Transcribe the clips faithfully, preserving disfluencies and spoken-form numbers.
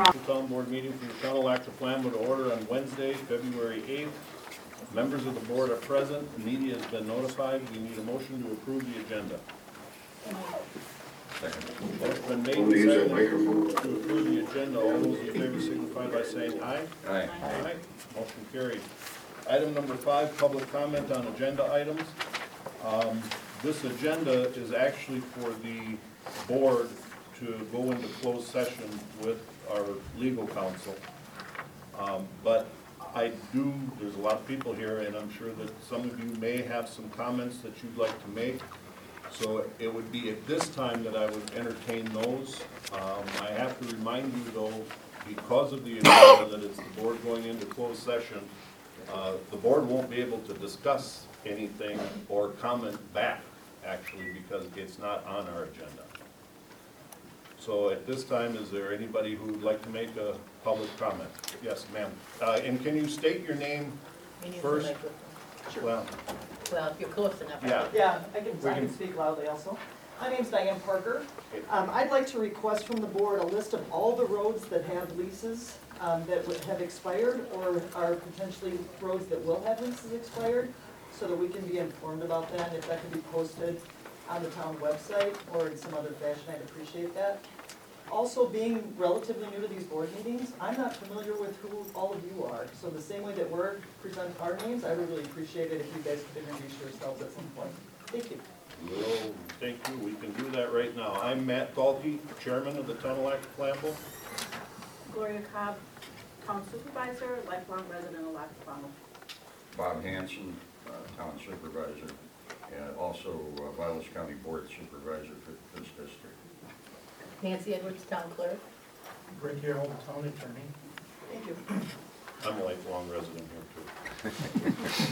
Town Board meeting for the Town of Lac Flamme to order on Wednesday, February eighth. Members of the board are present, the media has been notified, we need a motion to approve the agenda. Second. Motion been made Somebody and use that seconded microphone. to approve the agenda, all those in favor signify by saying aye. Aye. Aye. Motion carried. Item number five, public comment on agenda items. Um, This agenda is actually for the board to go into closed session with our legal counsel. Um, But I do, there's a lot of people here, and I'm sure that some of you may have some comments that you'd like to make. So it would be at this time that I would entertain those. Um, I have to remind you though, because of the agenda that it's the board going into closed session, uh, the board won't be able to discuss anything or comment back, actually, because it's not on our agenda. So at this time, is there anybody who would like to make a public comment? Yes, ma'am. Uh, and can you state your name We need the first? microphone. Well, Well, if you're close enough. I Yeah. think. Yeah, I can, We I can can- speak loudly also. My name's Diane Parker. Okay. Um, I'd like to request from the board a list of all the roads that have leases, um, that would have expired or are potentially roads that will have leases expired, so that we can be informed about that, if that can be posted on the town website or in some other fashion, I'd appreciate that. Also, being relatively new to these board meetings, I'm not familiar with who all of you are, so the same way that we're present our names, I would really appreciate it if you guys could introduce yourselves at some point. Thank you. well, thank you, we can do that right now. I'm Matt Dahlke, chairman of the Town of Lac Flamme. Gloria Cobb, town supervisor, lifelong resident of Lac Flamme. Bob Hanson, uh, town supervisor, and also uh, Vilas County Board Supervisor for this district. Nancy Edwards, town clerk. Rick Harold, town attorney. Thank you. I'm a lifelong resident here too.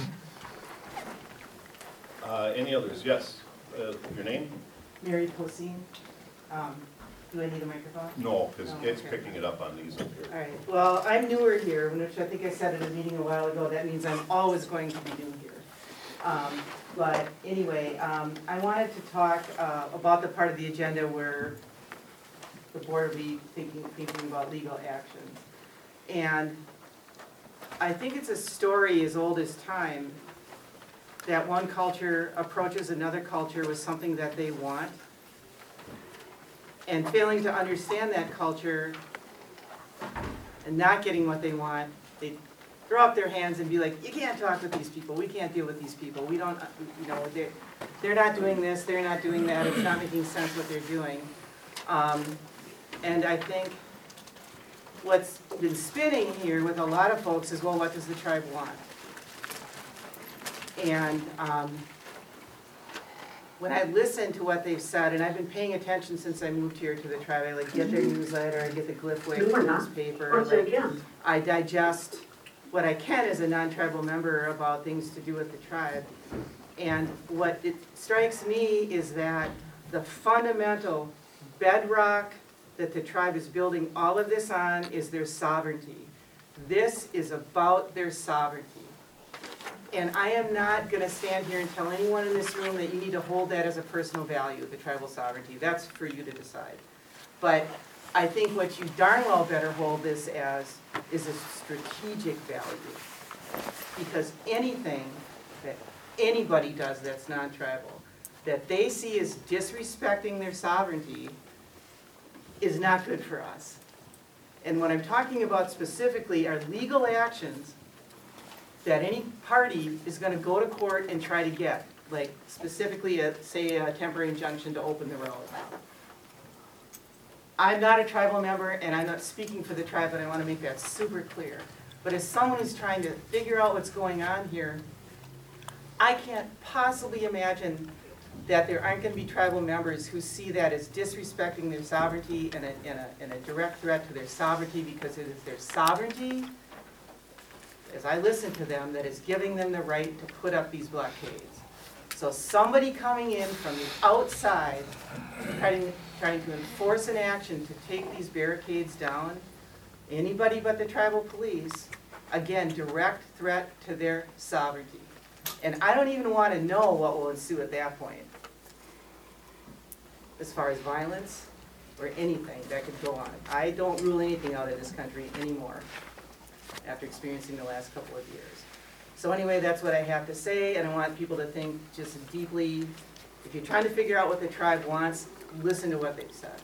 Uh, any others? Yes, uh, your name? Mary Cosine. Um, do I need a microphone? No, because Oh, it's okay. picking it up on these up All here. right, well, I'm newer here, which I think I said at a meeting a while ago, that means I'm always going to be new here. Um, but anyway, um, I wanted to talk, uh, about the part of the agenda where the board will be thinking, thinking about legal actions. And I think it's a story as old as time, that one culture approaches another culture with something that they want, and failing to understand that culture and not getting what they want, they throw up their hands and be like, you can't talk with these people, we can't deal with these people, we don't, you know, they're, they're not doing this, they're not doing that, it's not making sense what they're doing. Um, and I think what's been spinning here with a lot of folks is, well, what does the tribe want? And um, when I listen to what they've said, and I've been paying attention since I moved here to the tribe, I like get their newsletter, I get the Glyphway newspaper, like, I digest what I can as a non-tribal member about things to do with the tribe. And what it strikes me is that the fundamental bedrock that the tribe is building all of this on is their sovereignty. This is about their sovereignty. And I am not gonna stand here and tell anyone in this room that you need to hold that as a personal value, the tribal sovereignty. That's for you to decide. But I think what you darn well better hold this as is a strategic value. Because anything that anybody does that's non-tribal, that they see as disrespecting their sovereignty, is not good for us. And what I'm talking about specifically are legal actions that any party is gonna go to court and try to get, like specifically, a, say, a temporary injunction to open the road. I'm not a tribal member, and I'm not speaking for the tribe, but I wanna make that super clear. But as someone who's trying to figure out what's going on here, I can't possibly imagine that there aren't gonna be tribal members who see that as disrespecting their sovereignty and a, and a, and a direct threat to their sovereignty, because it is their sovereignty, as I listen to them, that is giving them the right to put up these blockades. So somebody coming in from the outside, trying, trying to enforce an action to take these barricades down, anybody but the tribal police, again, direct threat to their sovereignty. And I don't even want to know what will ensue at that point, as far as violence, or anything that could go on. I don't rule anything out in this country anymore, after experiencing the last couple of years. So anyway, that's what I have to say, and I want people to think just deeply, if you're trying to figure out what the tribe wants, listen to what they've said.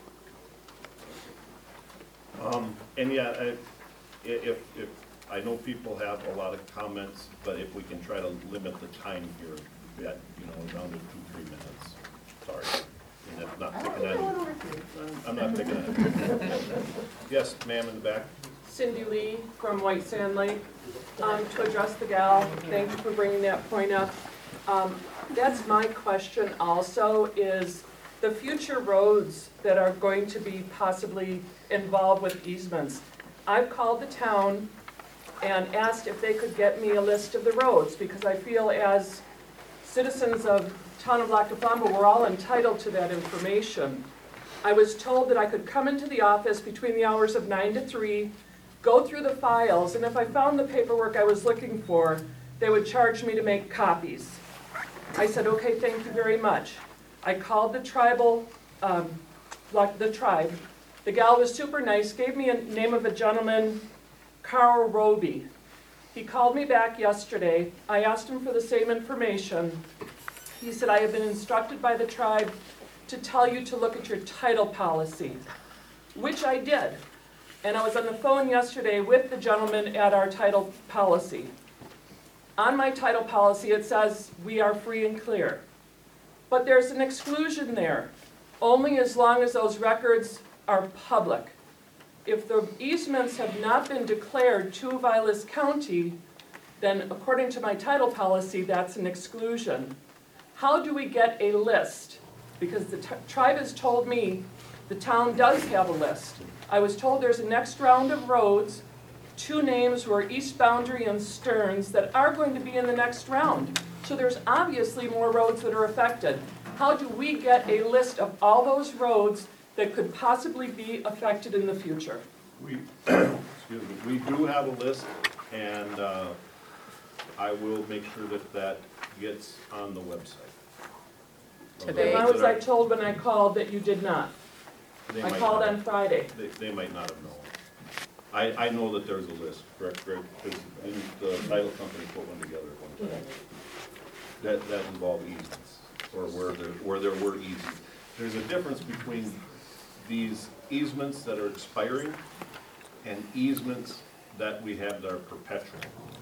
Um, and yeah, I, i- if, if, I know people have a lot of comments, but if we can try to limit the time here, that, you know, down to two, three minutes. Sorry. And that's not picking on you. I'm not picking on you. Yes, ma'am in the back. Cindy Lee from White Sand Lake. Um, to address the gal, thank you for bringing that point up. Um, that's my question also, is the future roads that are going to be possibly involved with easements. I've called the town and asked if they could get me a list of the roads, because I feel as citizens of town of Lac Du Flambeau, we're all entitled to that information. I was told that I could come into the office between the hours of nine to three, go through the files, and if I found the paperwork I was looking for, they would charge me to make copies. I said, okay, thank you very much. I called the tribal, um, like the tribe. The gal was super nice, gave me a name of a gentleman, Carl Roby. He called me back yesterday. I asked him for the same information. He said, I have been instructed by the tribe to tell you to look at your title policy, which I did. And I was on the phone yesterday with the gentleman at our title policy. On my title policy, it says we are free and clear. But there's an exclusion there, only as long as those records are public. If the easements have not been declared to Vilas County, then according to my title policy, that's an exclusion. How do we get a list? Because the t- tribe has told me the town does have a list. I was told there's a next round of roads. Two names were East Boundary and Stearns that are going to be in the next round. So there's obviously more roads that are affected. How do we get a list of all those roads that could possibly be affected in the future? We, excuse me, we do have a list, and uh, I will make sure that that gets on the website. Today. And why was I told when I called that you did not? They I might called not on have- Friday. They, they might not have known. I, I know that there's a list, correct, Greg? Because didn't the title company put one together at one time? That, that involved easements, or where there, where there were easements. There's a difference between these easements that are expiring and easements that we have that are perpetual.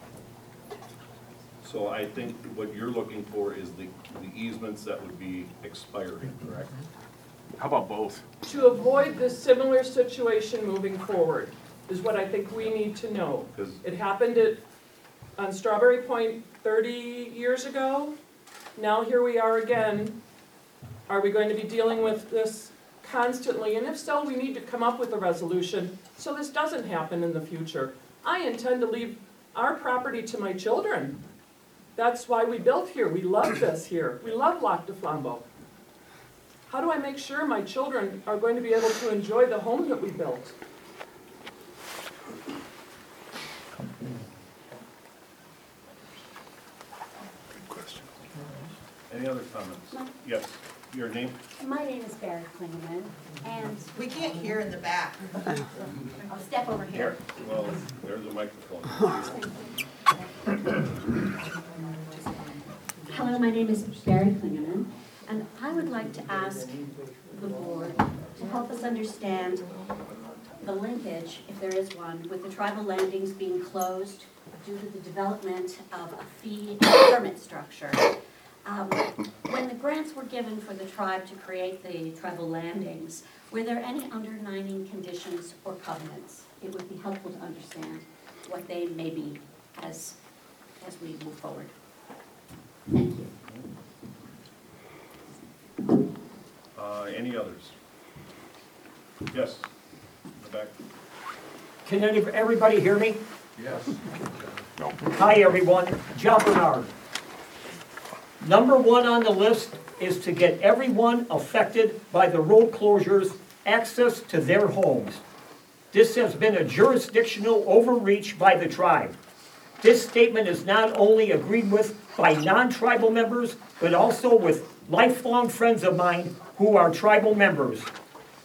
So I think what you're looking for is the, the easements that would be expiring, correct? How about both? To avoid this similar situation moving forward is what I think we need to know. 'Cause It happened at, on Strawberry Point thirty years ago. Now here we are again. Are we going to be dealing with this constantly? And if so, we need to come up with a resolution so this doesn't happen in the future. I intend to leave our property to my children. That's why we built here. We love this here. We love Lac Du Flambeau. How do I make sure my children are going to be able to enjoy the home that we built? Any other comments? Yes, your name? My name is Barry Klingeman, and We can't hear in the back. I'll step over here. Well, there's a microphone. Hello, my name is Barry Klingeman, and I would like to ask the board to help us understand the linkage, if there is one, with the tribal landings being closed due to the development of a fee and permit structure. Um, When the grants were given for the tribe to create the tribal landings, were there any underlying conditions or covenants? It would be helpful to understand what they may be as, as we move forward. Thank you. Uh, any others? Yes, in the back. Can any, everybody hear me? Yes. Hi, everyone. John Bernard. Number one on the list is to get everyone affected by the road closures access to their homes. This has been a jurisdictional overreach by the tribe. This statement is not only agreed with by non-tribal members, but also with lifelong friends of mine who are tribal members.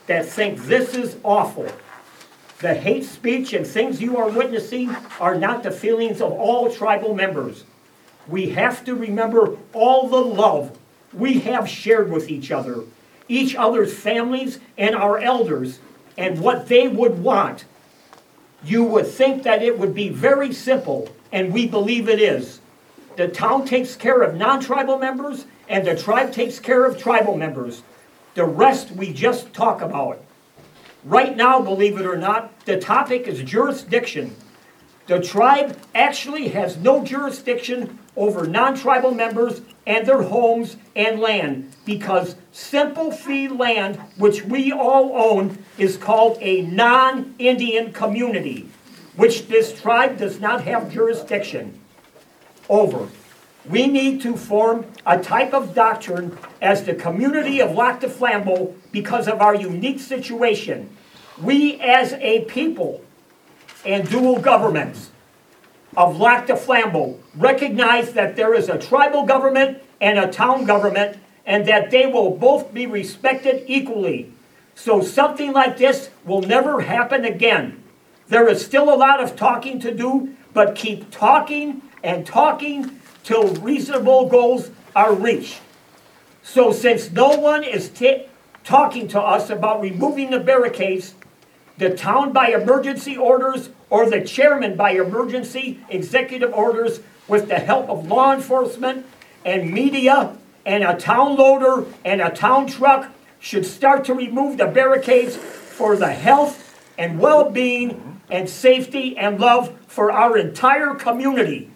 that think this is awful. The hate speech and things you are witnessing are not the feelings of all tribal members. We have to remember all the love we have shared with each other, each other's families and our elders, and what they would want. You would think that it would be very simple, and we believe it is. The town takes care of non-tribal members, and the tribe takes care of tribal members. The rest we just talk about. Right now, believe it or not, the topic is jurisdiction. The tribe actually has no jurisdiction over non-tribal members and their homes and land because simple fee land, which we all own, is called a non-Indian community, which this tribe does not have jurisdiction over. We need to form a type of doctrine as the community of Lac du Flambeau because of our unique situation. We as a people and dual governments of Lac du Flambeau recognize that there is a tribal government and a town government and that they will both be respected equally. So something like this will never happen again. There is still a lot of talking to do, but keep talking and talking till reasonable goals are reached. So since no one is t- talking to us about removing the barricades, the town by emergency orders or the chairman by emergency executive orders with the help of law enforcement and media and a town loader and a town truck should start to remove the barricades for the health and well-being and safety and love for our entire community.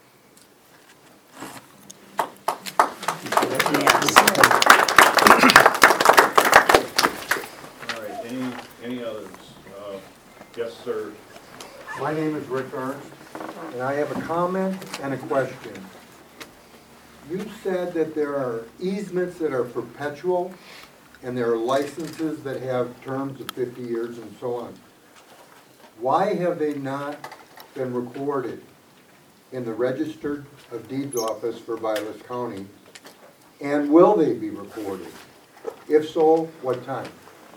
All right, any, any others? Uh, Yes, sir. My name is Rick Ernst, and I have a comment and a question. You said that there are easements that are perpetual, and there are licenses that have terms of fifty years and so on. Why have they not been recorded in the Register of Deeds office for Vilas County? And will they be recorded? If so, what time?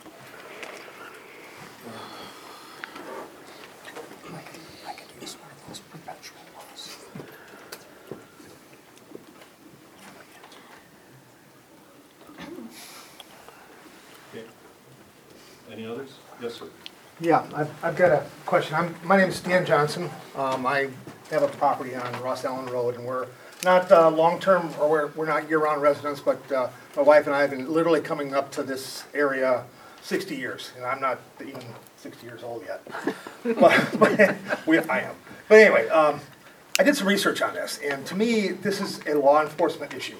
Okay. Any others? Yes, sir. Yeah, I've, I've got a question. I'm, my name is Stan Johnson. Um, I have a property on Ross Allen Road, and we're not uh, long-term, or we're, we're not year-round residents, but uh, my wife and I have been literally coming up to this area sixty years, and I'm not even sixty years old yet. but, but we, I am. But anyway, um, I did some research on this, and to me, this is a law enforcement issue.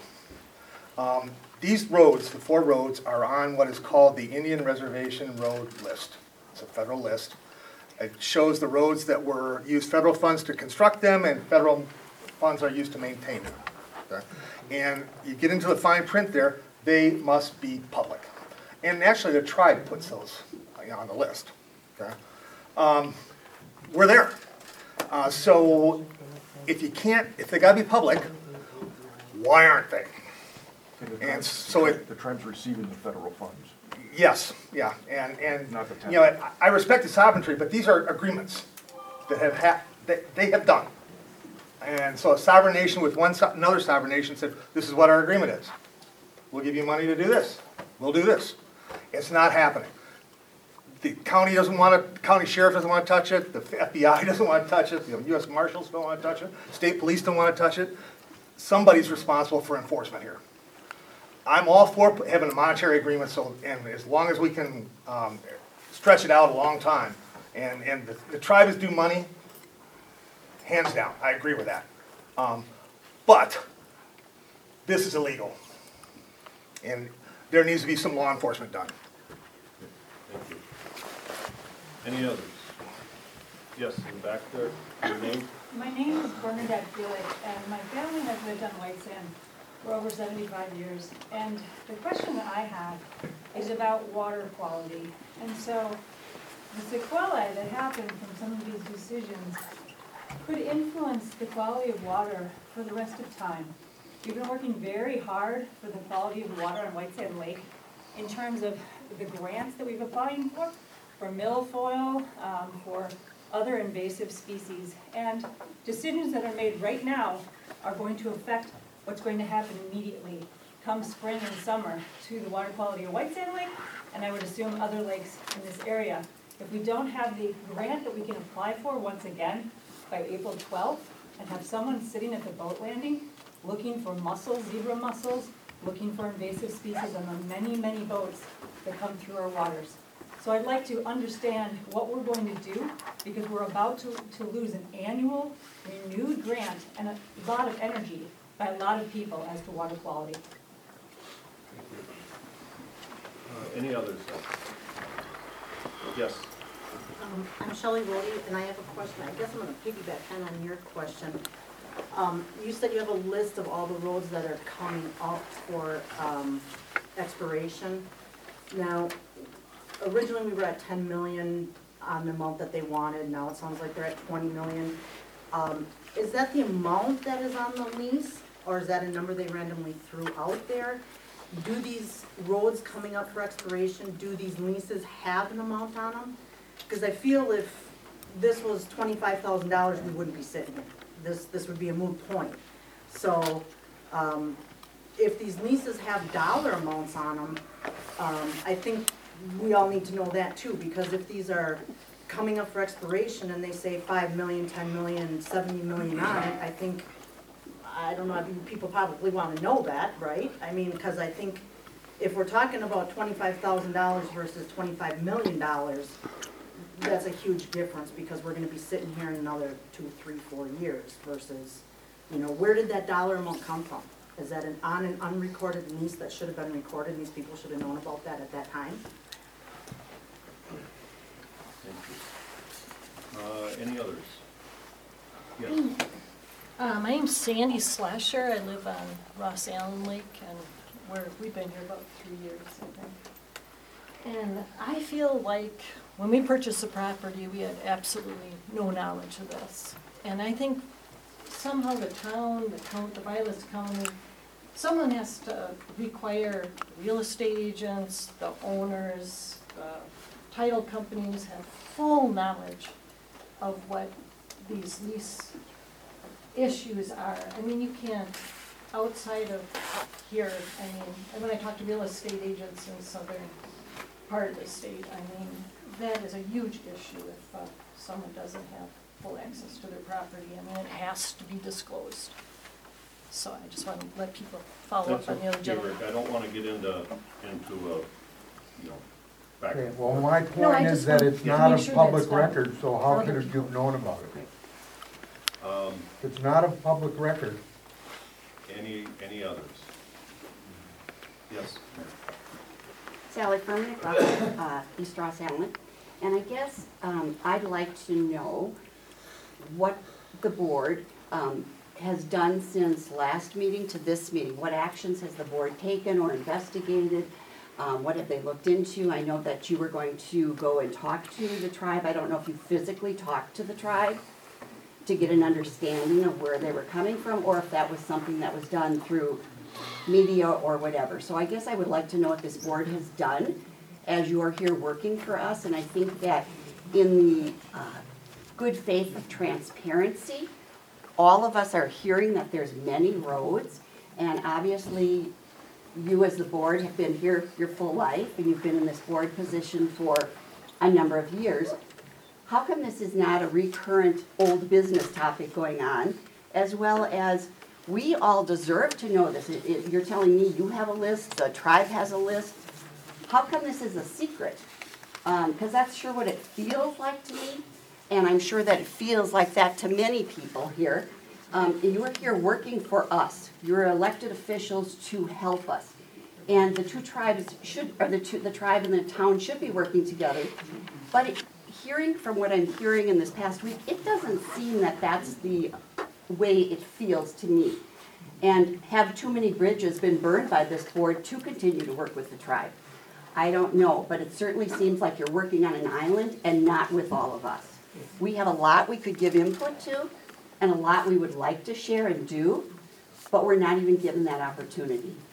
Um, these roads, the four roads, are on what is called the Indian Reservation Road List. It's a federal list. It shows the roads that were used federal funds to construct them, and federal funds are used to maintain them. Okay? And you get into the fine print there, they must be public. And actually, the tribe puts those on the list. Okay? Um, we're there. Uh, so if you can't, if they gotta be public, why aren't they? And so it, The tribe's receiving the federal funds. yes, yeah, and, and, Not the town. you know, I, I respect the sovereignty, but these are agreements that have ha, that they have done. And so a sovereign nation with one, so- another sovereign nation said, this is what our agreement is. We'll give you money to do this. We'll do this. It's not happening. The county doesn't want to, the county sheriff doesn't want to touch it, the F B I doesn't want to touch it, the U S Marshals don't want to touch it, state police don't want to touch it. Somebody's responsible for enforcement here. I'm all for having a monetary agreement, so, and as long as we can um, stretch it out a long time, and, and the, the tribe is due money, hands down, I agree with that. Um, but this is illegal, and there needs to be some law enforcement done. Thank you. Any others? Yes, in the back there, your name? My name is Bernadette Gillick, and my family has lived on White Sand for over seventy-five years. And the question that I have is about water quality. And so the sequelae that happen from some of these decisions could influence the quality of water for the rest of time. We've been working very hard for the quality of water on White Sand Lake in terms of the grants that we've applying for, for milfoil, um, for other invasive species. And decisions that are made right now are going to affect what's going to happen immediately come spring and summer to the water quality of White Sand Lake, and I would assume other lakes in this area. If we don't have the grant that we can apply for once again by April twelfth, and have someone sitting at the boat landing looking for mussels, zebra mussels, looking for invasive species on the many, many boats that come through our waters. So I'd like to understand what we're going to do, because we're about to, to lose an annual renewed grant and a lot of energy by a lot of people as to water quality. Uh, Any others? Yes. Um, I'm Shelley Rhodey, and I have a question. I guess I'm gonna piggyback kind of on your question. Um, you said you have a list of all the roads that are coming up for, um, expiration. Now, originally we were at ten million on the amount that they wanted. Now it sounds like they're at twenty million. Um, is that the amount that is on the lease, or is that a number they randomly threw out there? Do these roads coming up for expiration, do these leases have an amount on them? Because I feel if this was twenty-five thousand dollars, we wouldn't be sitting here. This, this would be a moot point. So, um, if these leases have dollar amounts on them, um, I think we all need to know that too, because if these are coming up for expiration and they say five million, ten million, seventy million on it, I think, I don't know, I mean, people probably want to know that, right? I mean, because I think if we're talking about twenty-five thousand dollars versus twenty-five million dollars, that's a huge difference, because we're going to be sitting here in another two, three, four years versus, you know, where did that dollar amount come from? Is that an on and unrecorded lease that should have been recorded, and these people should have known about that at that time? Thank you. Uh, Any others? Yes. Uh, my name's Sandy Slasher. I live on Ross Allen Lake, and we're, we've been here about three years, I think. And I feel like when we purchased the property, we had absolutely no knowledge of this. And I think somehow the town, the county, the Vilas County, someone has to require real estate agents, the owners, the title companies have full knowledge of what these lease issues are. I mean, you can't, outside of here, I mean, and when I talk to real estate agents in southern part of the state, I mean, that is a huge issue if uh, someone doesn't have full access to their property. I mean, it has to be disclosed. So I just want to let people follow up That's on the other okay, gentleman. Rick. I don't want to get into, into a, you know, back Okay, and well, forth. my No, I point just is that want it's to not make a sure public that's done. record, so how For could other have you known about it? Um, It's not a public record. Any, any others? Yes. Sally Furman, uh, East Ross Allen. And I guess um, I'd like to know what the board um, has done since last meeting to this meeting. What actions has the board taken or investigated? Um, what have they looked into? I know that you were going to go and talk to the tribe. I don't know if you physically talked to the tribe to get an understanding of where they were coming from, or if that was something that was done through media or whatever. So I guess I would like to know what this board has done as you're here working for us. And I think that in the uh, good faith of transparency, all of us are hearing that there's many roads, and obviously you as the board have been here your full life, and you've been in this board position for a number of years. How come this is not a recurrent old business topic going on, as well as we all deserve to know this? It- it- You're telling me you have a list, the tribe has a list. How come this is a secret? Because that's sure what it feels like to me, and I'm sure that it feels like that to many people here. Um, and you're here working for us. You're elected officials to help us. And the two tribes should, or the two, the tribe and the town should be working together. But it, hearing from what I'm hearing in this past week, it doesn't seem that that's the way it feels to me. And have too many bridges been burned by this board to continue to work with the tribe? I don't know, but it certainly seems like you're working on an island and not with all of us. We have a lot we could give input to and a lot we would like to share and do, but we're not even given that opportunity.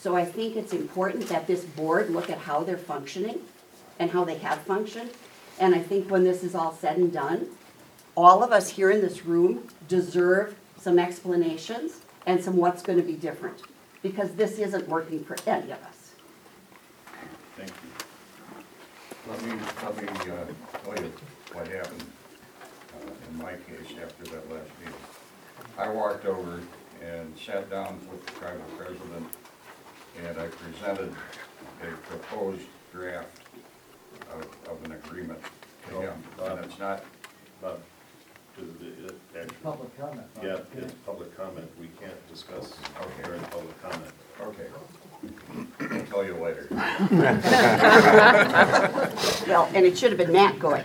So I think it's important that this board look at how they're functioning and how they have functioned. And I think when this is all said and done, all of us here in this room deserve some explanations and some what's gonna be different, because this isn't working for any of us. Thank you. Let me, let me uh, tell you what happened uh, in my case after that last meeting. I walked over and sat down with the tribal president, and I presented a proposed draft of, of an agreement to him. And it's not, Bob, to the, it actually. Public comment. Yeah, it's public comment. We can't discuss Okay. during public comment. okay. I'll tell you later. Well, and it should have been Matt going.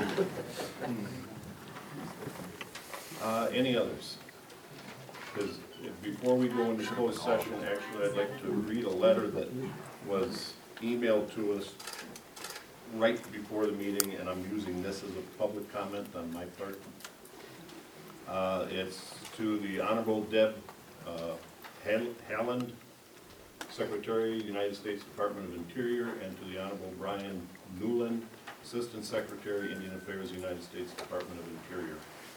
Uh, any others? Because before we go into closed session, actually, I'd like to read a letter that was emailed to us right before the meeting, and I'm using this as a public comment on my part. Uh, it's to the Honorable Deb uh, Hal- Haaland, Secretary, United States Department of Interior, and to the Honorable Brian Newland, Assistant Secretary, Indian Affairs, United States Department of Interior.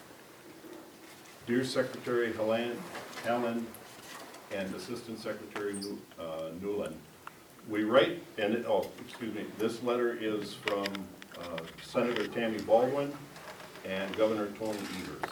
Dear Secretary Haaland, Haaland and Assistant Secretary New- uh, Newland, we write, and, it- oh, excuse me, this letter is from uh, Senator Tammy Baldwin and Governor Tony Evers.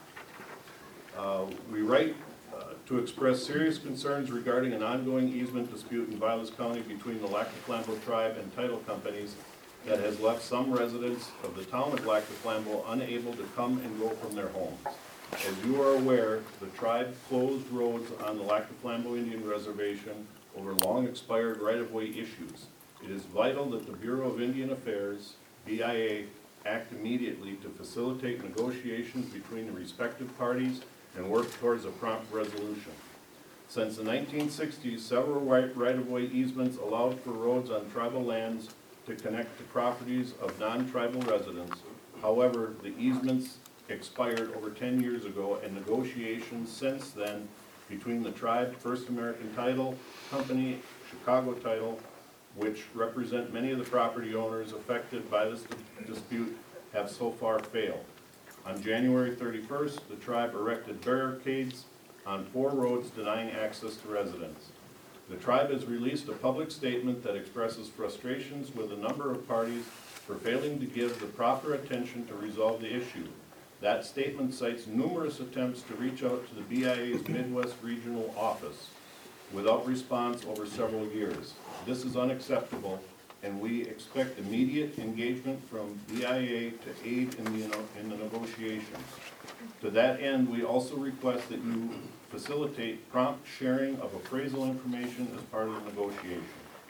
Uh, We write uh, to express serious concerns regarding an ongoing easement dispute in Vilas County between the Lac du Flambeau tribe and title companies that has left some residents of the town of Lac du Flambeau unable to come and go from their homes. As you are aware, the tribe closed roads on the Lac du Flambeau Indian Reservation over long expired right-of-way issues. It is vital that the Bureau of Indian Affairs, B I A, act immediately to facilitate negotiations between the respective parties and work towards a prompt resolution. Since the nineteen sixties, several right- right-of-way easements allowed for roads on tribal lands to connect to properties of non-tribal residents. However, the easements expired over ten years ago, and negotiations since then between the tribe, First American Title Company, Chicago Title, which represent many of the property owners affected by this dispute, have so far failed. On January thirty-first, the tribe erected barricades on four roads denying access to residents. The tribe has released a public statement that expresses frustrations with a number of parties for failing to give the proper attention to resolve the issue. That statement cites numerous attempts to reach out to the B I A's Midwest Regional Office without response over several years. This is unacceptable, and we expect immediate engagement from B I A to aid in the, in the negotiations. To that end, we also request that you facilitate prompt sharing of appraisal information as part of the negotiation.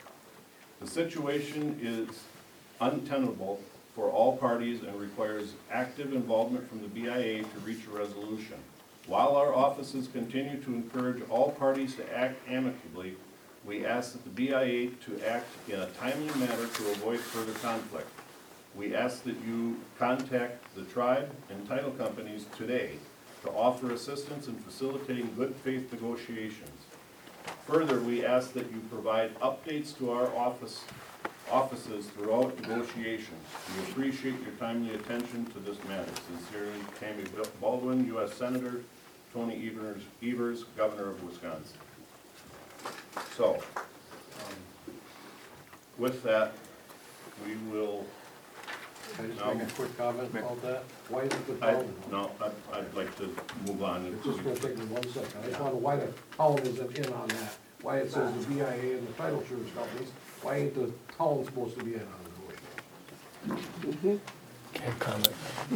The situation is untenable for all parties and requires active involvement from the B I A to reach a resolution. While our offices continue to encourage all parties to act amicably, we ask that the B I A to act in a timely manner to avoid further conflict. We ask that you contact the tribe and title companies today to offer assistance in facilitating good faith negotiations. Further, we ask that you provide updates to our office offices throughout negotiations. We appreciate your timely attention to this matter. Sincerely, Tammy Baldwin, U S Senator, Tony Evers, Evers, Governor of Wisconsin. So, um, with that, we will. Can I just now- make a quick comment about that? Why is it the I, town? no, I'd, I'd like to move on. It's just gonna take me one second. I just wonder why the town isn't in on that. Why it says the B I A and the title insurance companies, why ain't the town supposed to be in on the negotiation? Can't comment.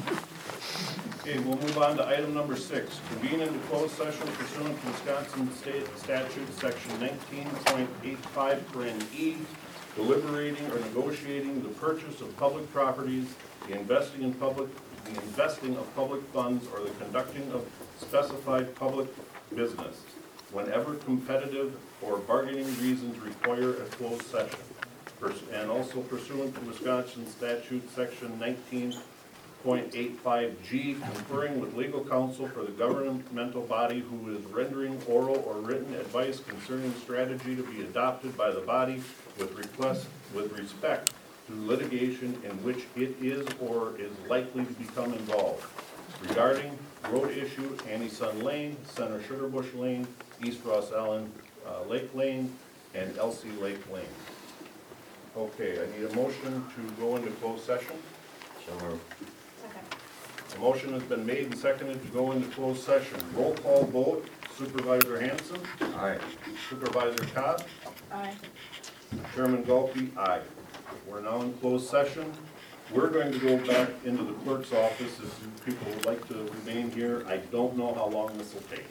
Okay, we'll move on to item number six, convene into closed session pursuant to Wisconsin State Statute, section nineteen point eight five, paren E, deliberating or negotiating the purchase of public properties, the investing in public, the investing of public funds, or the conducting of specified public business, whenever competitive or bargaining reasons require a closed session. Purs- And also pursuant to Wisconsin statute, section nineteen point eight five G, conferring with legal counsel for the governmental body who is rendering oral or written advice concerning strategy to be adopted by the body with request, with respect to litigation in which it is or is likely to become involved regarding road issue, Annie Sun Lane, Center Sugar Bush Lane, East Ross Allen uh, Lake Lane, and Elsie Lake Lane. Okay, I need a motion to go into closed session. So moved. A motion has been made and seconded to go into closed session. Roll call vote, Supervisor Hanson, Aye. Supervisor Cobb, Aye. Chairman Galkey, aye. We're now in closed session. We're going to go back into the clerk's office if you people would like to remain here. I don't know how long this will take.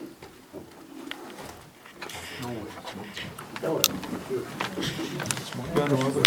No.